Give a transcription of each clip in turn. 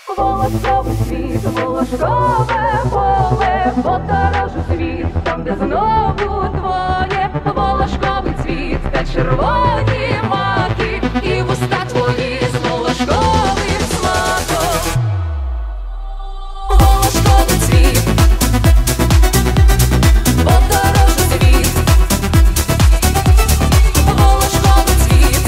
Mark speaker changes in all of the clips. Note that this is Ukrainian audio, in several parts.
Speaker 1: Волошковий світ, волошкове поле, подорожу світ, там, де знову двоє. Волошковий цвіт та червоні маки, і вуста твої з волошковим смаком. Волошковий цвіт, подорожу світ, волошковий цвіт,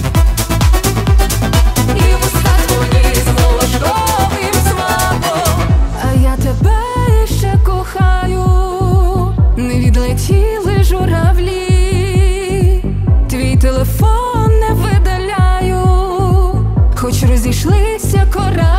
Speaker 1: і вуста твої з волошковим смаком.
Speaker 2: А я тебе ще кохаю, не відлетіли журавлі, твій телефон не видаляю, хоч розійшлися кораблі.